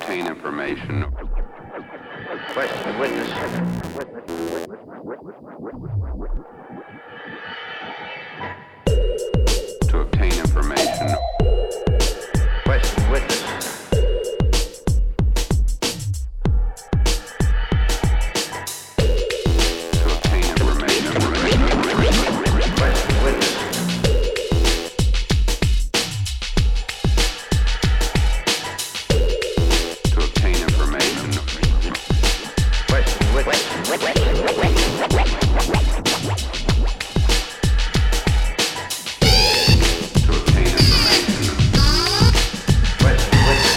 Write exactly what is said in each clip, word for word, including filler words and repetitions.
obtain information. Question witness. To obtain information. Question witness. To obtain information. Question witness. To obtain information. Question witness. To obtain information. Question witness.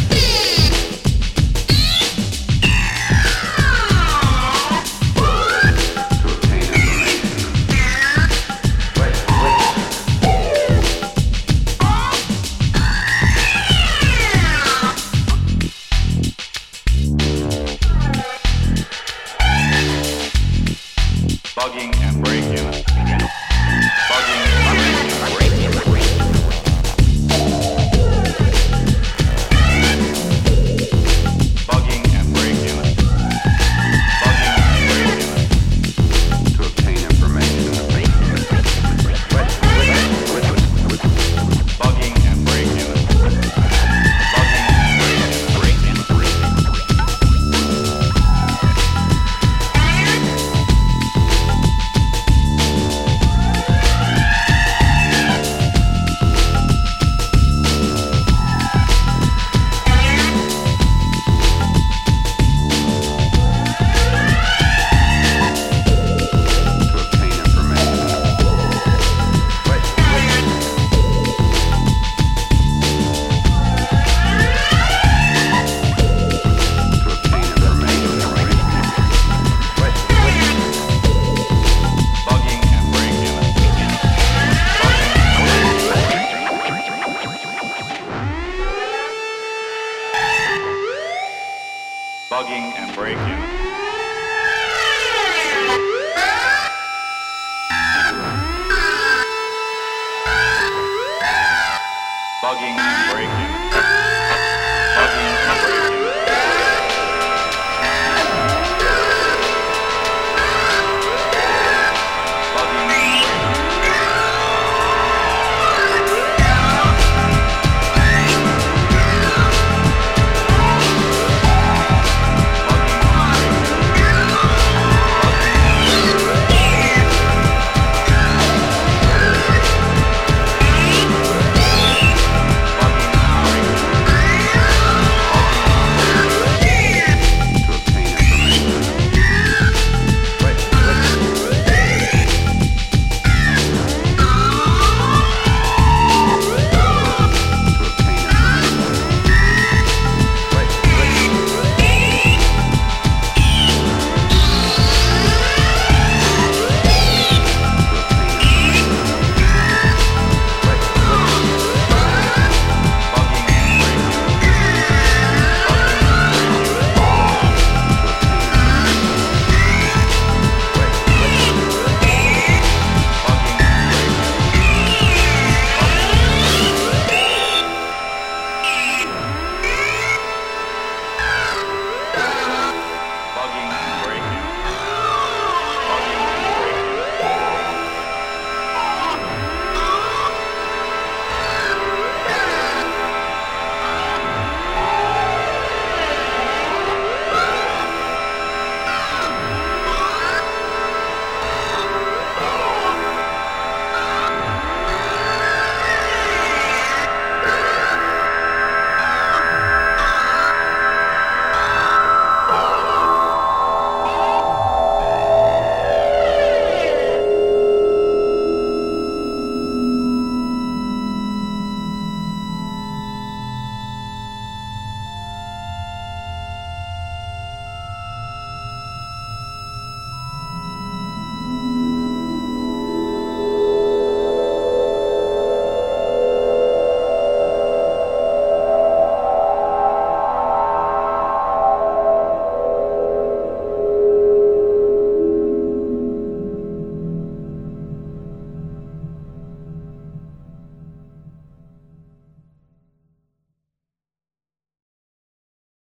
To obtain information. Question witness. Bugging and break-in. Bugging and break-in. Bugging and break-in. Bugging and break-in. To obtain information. Question witness. Bugging and break-in. Bugging and break-in. To obtain information. Question witness. To obtain information. Question witness. Bugging and break-in. Bugging and break-in. Bugging and break-in.